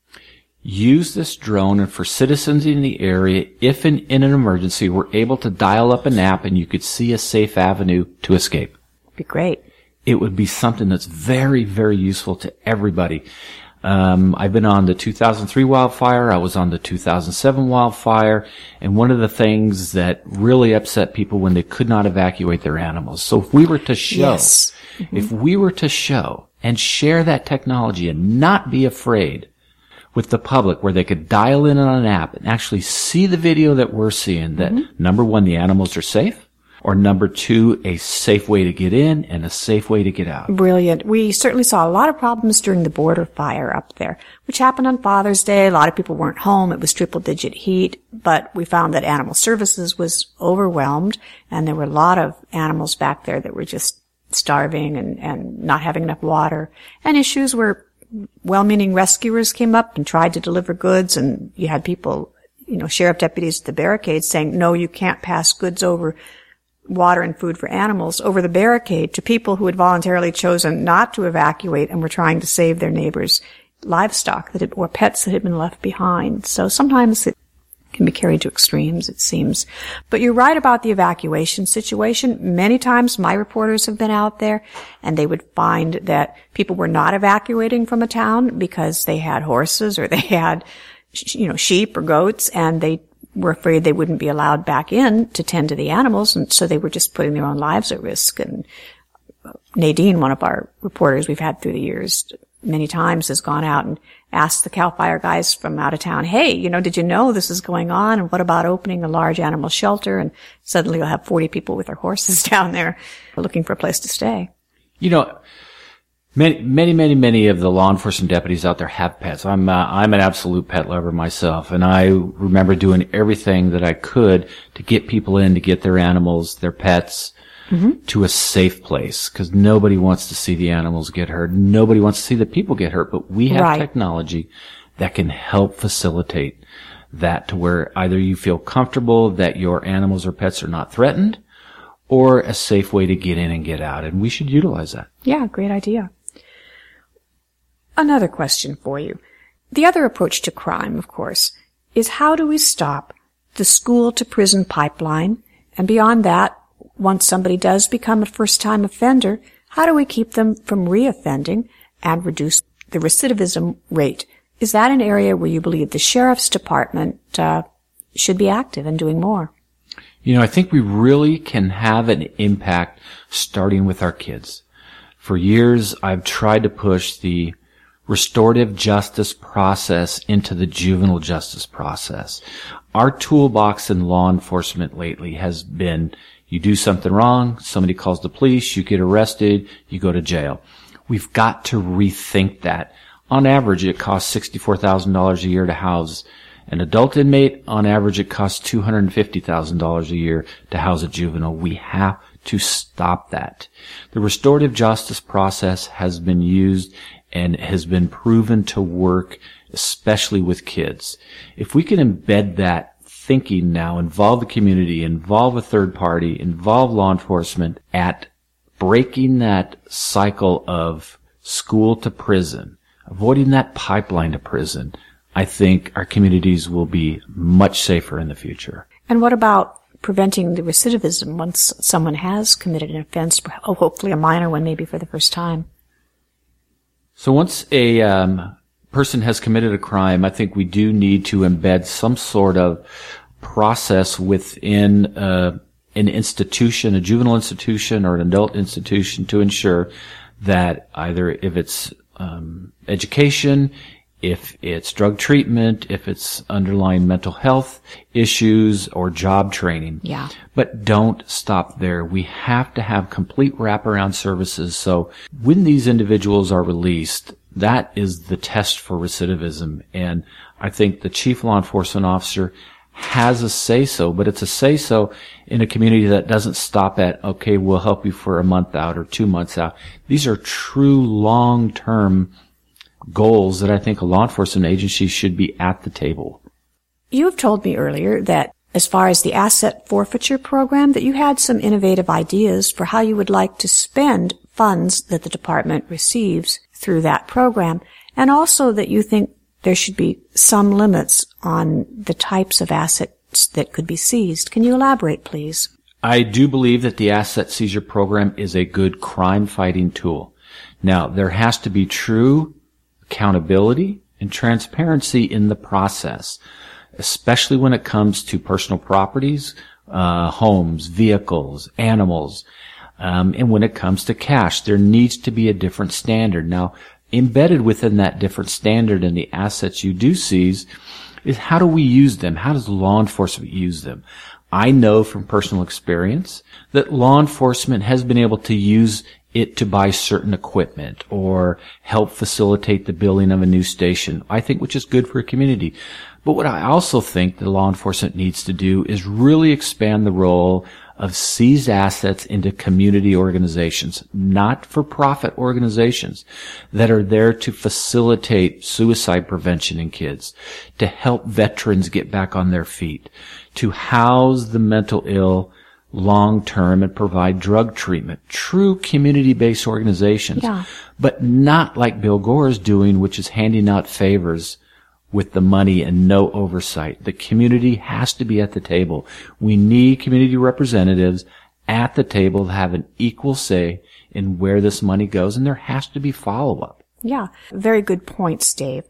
use this drone and for citizens in the area, if in, in an emergency, we're able to dial up an app and you could see a safe avenue to escape? Be great. It would be something that's very, very useful to everybody. Um, I've been on the two thousand three wildfire. I was on the two thousand seven wildfire. And one of the things that really upset people when they could not evacuate their animals. So if we were to show, yes. mm-hmm. if we were to show and share that technology and not be afraid with the public where they could dial in on an app and actually see the video that we're seeing, that mm-hmm. number one, the animals are safe, or number two, a safe way to get in and a safe way to get out. Brilliant. We certainly saw a lot of problems during the border fire up there, which happened on Father's Day. A lot of people weren't home. It was triple digit heat, but we found that Animal Services was overwhelmed and there were a lot of animals back there that were just starving and, and not having enough water, and issues where well-meaning rescuers came up and tried to deliver goods, and you had people, you know, sheriff deputies at the barricades saying, no, you can't pass goods over, water and food for animals, over the barricade to people who had voluntarily chosen not to evacuate and were trying to save their neighbors' livestock that had, or pets that had been left behind. So sometimes it can be carried to extremes, it seems. But you're right about the evacuation situation. Many times my reporters have been out there and they would find that people were not evacuating from a town because they had horses or they had, you know, sheep or goats, and they were afraid they wouldn't be allowed back in to tend to the animals, and so they were just putting their own lives at risk. And Nadine, one of our reporters we've had through the years, many times has gone out and asked the CAL FIRE guys from out of town, hey, you know, did you know this is going on? And what about opening a large animal shelter? And suddenly you'll have forty people with their horses down there looking for a place to stay. You know, many, many, many, many of the law enforcement deputies out there have pets. I'm, uh, I'm an absolute pet lover myself. And I remember doing everything that I could to get people in, to get their animals, their pets, Mm-hmm. to a safe place, because nobody wants to see the animals get hurt. Nobody wants to see the people get hurt, but we have right. technology that can help facilitate that to where either you feel comfortable that your animals or pets are not threatened, or a safe way to get in and get out. And we should utilize that. Yeah, great idea. Another question for you. The other approach to crime, of course, is how do we stop the school-to-prison pipeline? And beyond that, once somebody does become a first-time offender, how do we keep them from reoffending and reduce the recidivism rate? Is that an area where you believe the sheriff's department uh, should be active in doing more? You know, I think we really can have an impact starting with our kids. For years, I've tried to push the restorative justice process into the juvenile justice process. Our toolbox in law enforcement lately has been, you do something wrong, somebody calls the police, you get arrested, you go to jail. We've got to rethink that. On average, it costs sixty-four thousand dollars a year to house an adult inmate. On average, it costs two hundred fifty thousand dollars a year to house a juvenile. We have to stop that. The restorative justice process has been used and has been proven to work, especially with kids. If we can embed that thinking now, involve the community, involve a third party, involve law enforcement at breaking that cycle of school to prison, avoiding that pipeline to prison, I think our communities will be much safer in the future. And what about preventing the recidivism once someone has committed an offense, hopefully a minor one, maybe for the first time? So once a um, person has committed a crime, I think we do need to embed some sort of process within uh, an institution, a juvenile institution or an adult institution, to ensure that either if it's um, education, if it's drug treatment, if it's underlying mental health issues or job training. Yeah. But don't stop there. We have to have complete wraparound services. So when these individuals are released, that is the test for recidivism. And I think the chief law enforcement officer has a say-so, but it's a say-so in a community that doesn't stop at, okay, we'll help you for a month out or two months out. These are true long-term goals that I think a law enforcement agency should be at the table. You have told me earlier that as far as the asset forfeiture program, that you had some innovative ideas for how you would like to spend funds that the department receives through that program, and also that you think there should be some limits on the types of assets that could be seized. Can you elaborate, please? I do believe that the asset seizure program is a good crime-fighting tool. Now, there has to be true accountability and transparency in the process, especially when it comes to personal properties, uh, homes, vehicles, animals, um, and when it comes to cash. There needs to be a different standard. Now, embedded within that different standard and the assets you do seize is how do we use them? How does law enforcement use them? I know from personal experience that law enforcement has been able to use it to buy certain equipment or help facilitate the building of a new station, I think, which is good for a community. But what I also think that law enforcement needs to do is really expand the role of seized assets into community organizations, not-for-profit organizations that are there to facilitate suicide prevention in kids, to help veterans get back on their feet, to house the mental ill long-term and provide drug treatment. True community-based organizations, yeah. But not like Bill Gore is doing, which is handing out favors with the money and no oversight. The community has to be at the table. We need community representatives at the table to have an equal say in where this money goes, and there has to be follow-up. Yeah, very good points, Dave.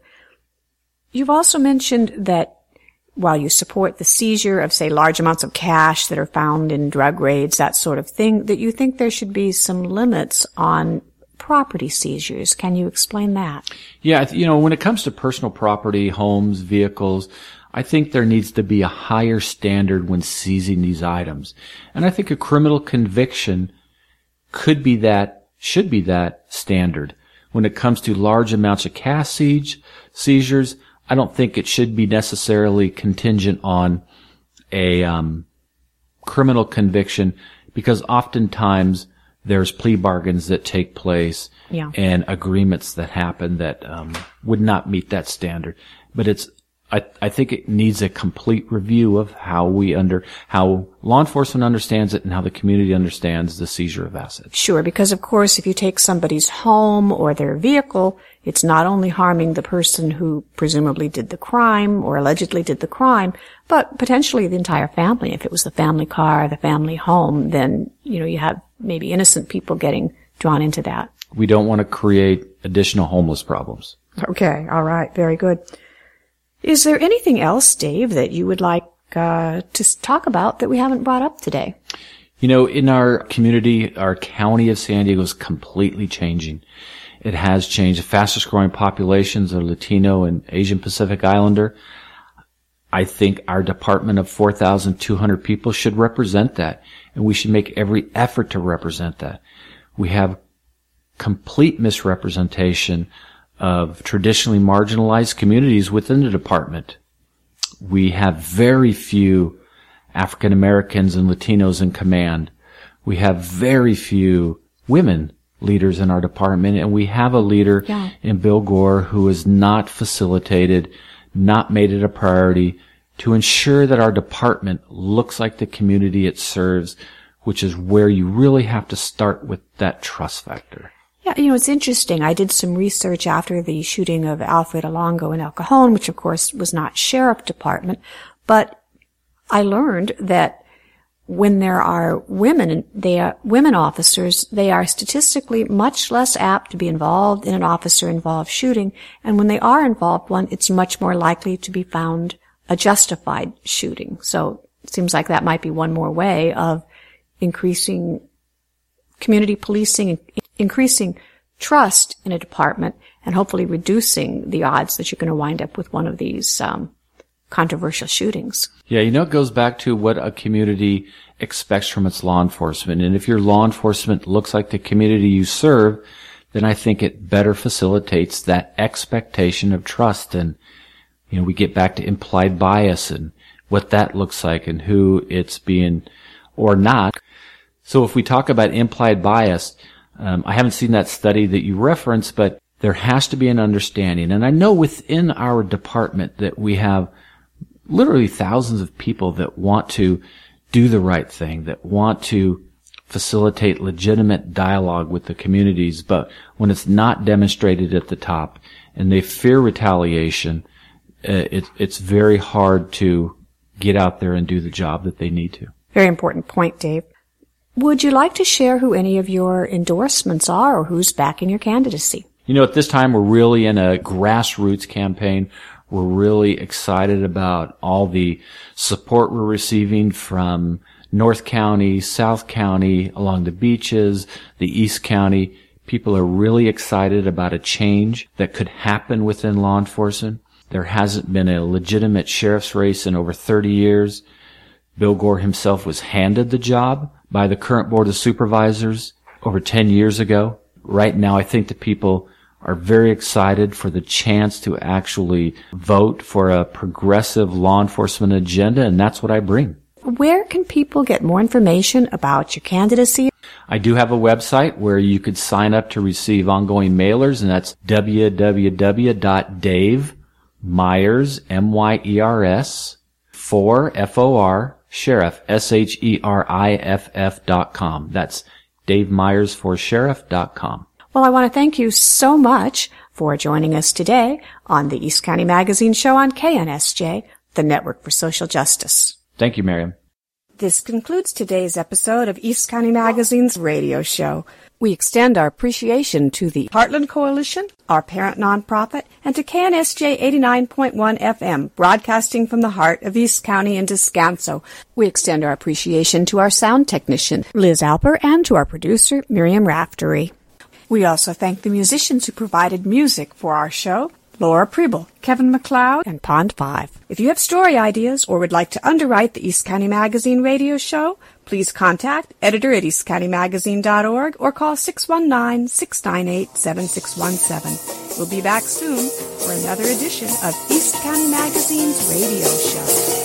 You've also mentioned that while you support the seizure of, say, large amounts of cash that are found in drug raids, that sort of thing, that you think there should be some limits on property seizures. Can you explain that? Yeah, you know, when it comes to personal property, homes, vehicles, I think there needs to be a higher standard when seizing these items. And I think a criminal conviction could be that, should be that standard. When it comes to large amounts of cash siege, seizures, I don't think it should be necessarily contingent on a um, criminal conviction, because oftentimes there's plea bargains that take place yeah. and agreements that happen that um, would not meet that standard. But it's I, I think it needs a complete review of how we under, how law enforcement understands it and how the community understands the seizure of assets. Sure, because of course if you take somebody's home or their vehicle, it's not only harming the person who presumably did the crime or allegedly did the crime, but potentially the entire family. If it was the family car, the family home, then, you know, you have maybe innocent people getting drawn into that. We don't want to create additional homeless problems. Okay, all right, very good. Is there anything else, Dave, that you would like uh, to talk about that we haven't brought up today? You know, in our community, our county of San Diego is completely changing. It has changed. The fastest growing populations are Latino and Asian Pacific Islander. I think our department of four thousand two hundred people should represent that, and we should make every effort to represent that. We have complete misrepresentation of traditionally marginalized communities within the department. We have very few African Americans and Latinos in command. We have very few women leaders in our department, and we have a leader yeah. in Bill Gore who has not facilitated, not made it a priority to ensure that our department looks like the community it serves, which is where you really have to start with that trust factor. Yeah, you know, it's interesting. I did some research after the shooting of Alfred Alongo in El Cajon, which of course was not sheriff department, but I learned that when there are women, they are women officers, they are statistically much less apt to be involved in an officer-involved shooting, and when they are involved one, it's much more likely to be found a justified shooting. So it seems like that might be one more way of increasing community policing, increasing trust in a department, and hopefully reducing the odds that you're going to wind up with one of these um, controversial shootings. Yeah, you know, it goes back to what a community expects from its law enforcement. And if your law enforcement looks like the community you serve, then I think it better facilitates that expectation of trust. And, you know, we get back to implied bias and what that looks like and who it's being or not. So if we talk about implied bias, um, I haven't seen that study that you referenced, but there has to be an understanding. And I know within our department that we have literally thousands of people that want to do the right thing, that want to facilitate legitimate dialogue with the communities. But when it's not demonstrated at the top and they fear retaliation, uh, it, it's very hard to get out there and do the job that they need to. Very important point, Dave. Would you like to share who any of your endorsements are or who's backing your candidacy? You know, at this time, we're really in a grassroots campaign. We're really excited about all the support we're receiving from North County, South County, along the beaches, the East County. People are really excited about a change that could happen within law enforcement. There hasn't been a legitimate sheriff's race in over thirty years. Bill Gore himself was handed the job by the current Board of Supervisors over ten years ago. Right now, I think the people are very excited for the chance to actually vote for a progressive law enforcement agenda, and that's what I bring. Where can people get more information about your candidacy? I do have a website where you could sign up to receive ongoing mailers, and that's w w w dot dave myers, M Y E R S, for F O R, Sheriff, S H E R I F F dot com. That's dave myers for sheriff dot com. Well, I want to thank you so much for joining us today on the East County Magazine Show on K N S J, the Network for Social Justice. Thank you, Miriam. This concludes today's episode of East County Magazine's radio show. We extend our appreciation to the Heartland Coalition, our parent nonprofit, and to K N S J eighty-nine point one F M, broadcasting from the heart of East County in Descanso. We extend our appreciation to our sound technician, Liz Alper, and to our producer, Miriam Raftery. We also thank the musicians who provided music for our show, Laura Preble, Kevin McLeod, and Pond five. If you have story ideas or would like to underwrite the East County Magazine radio show, please contact editor at east county magazine dot org or call six one nine, six nine eight, seven six one seven. We'll be back soon for another edition of East County Magazine's radio show.